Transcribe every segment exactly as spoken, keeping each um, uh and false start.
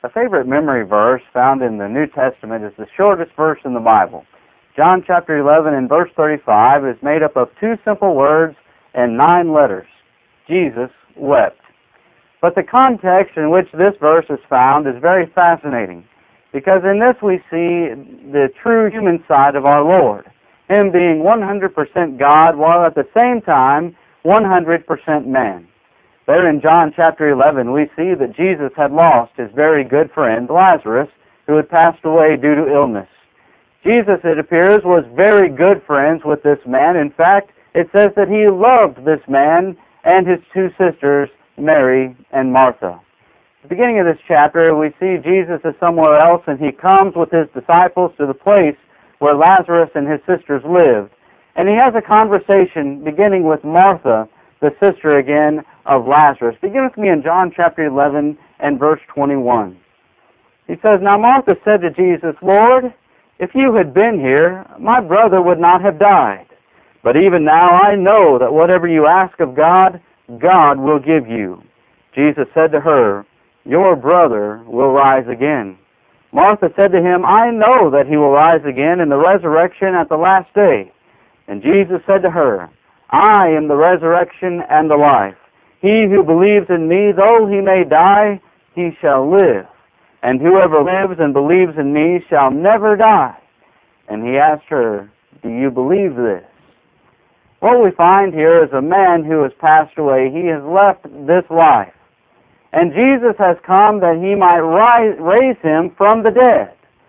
A favorite memory verse found in the New Testament is the shortest verse in the Bible. John chapter eleven and verse thirty-five is made up of two simple words and nine letters. Jesus wept. But the context in which this verse is found is very fascinating, because in this we see the true human side of our Lord, Him being one hundred percent God while at the same time one hundred percent man. There in John chapter eleven, we see that Jesus had lost his very good friend Lazarus, who had passed away due to illness. Jesus, it appears, was very good friends with this man. In fact, it says that he loved this man and his two sisters, Mary and Martha. At the beginning of this chapter, we see Jesus is somewhere else, and he comes with his disciples to the place where Lazarus and his sisters lived. And he has a conversation beginning with Martha, the sister again of Lazarus. Begin with me in John chapter eleven and verse twenty-one. He says, "Now Martha said to Jesus, 'Lord, if you had been here, my brother would not have died. But even now I know that whatever you ask of God, God will give you.' Jesus said to her, 'Your brother will rise again.' Martha said to him, 'I know that he will rise again in the resurrection at the last day.' And Jesus said to her, 'I am the resurrection and the life. He who believes in me, though he may die, he shall live. And whoever lives and believes in me shall never die.' And he asked her, 'Do you believe this?'" What we find here is a man who has passed away. He has left this life. And Jesus has come that he might rise, raise him from the dead.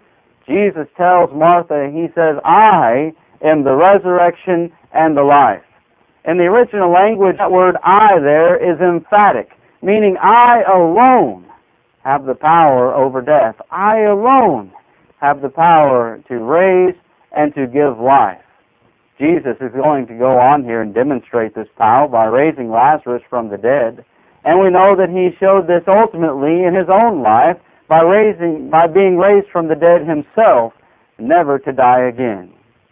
Jesus tells Martha, he says, "I am the resurrection and the life." In the original language, that word "I" there is emphatic, meaning I alone have the power over death. I alone have the power to raise and to give life. Jesus is going to go on here and demonstrate this power by raising Lazarus from the dead. And we know that he showed this ultimately in his own life by raising, by being raised from the dead himself, never to die again.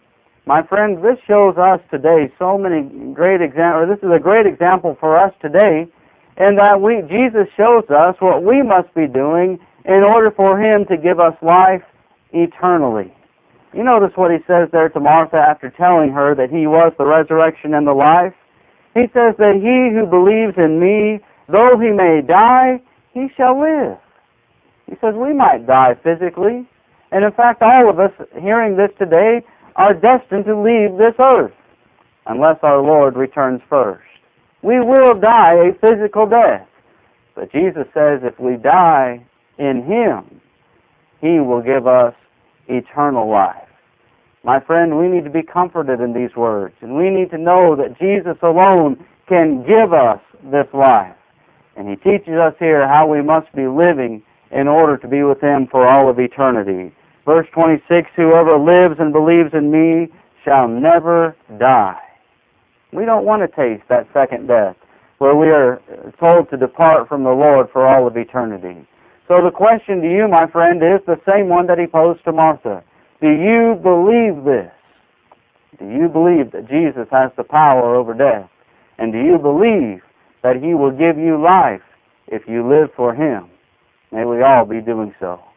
My friends, this shows us today so many great examples. This is a great example for us today, in that we Jesus shows us what we must be doing in order for him to give us life eternally. You notice what he says there to Martha after telling her that he was the resurrection and the life? He says that he who believes in me, though he may die, he shall live. He says we might die physically, and in fact all of us hearing this today are destined to leave this earth unless our Lord returns first. We will die a physical death, but Jesus says if we die in him, he will give us eternal life. My friend, we need to be comforted in these words, and we need to know that Jesus alone can give us this life. And he teaches us here how we must be living in order to be with him for all of eternity. Verse twenty-six, "Whoever lives and believes in me shall never die." We don't want to taste that second death, where we are told to depart from the Lord for all of eternity. So the question to you, my friend, is the same one that he posed to Martha. Do you believe this? Do you believe that Jesus has the power over death? And do you believe that he will give you life if you live for him? May we all be doing so.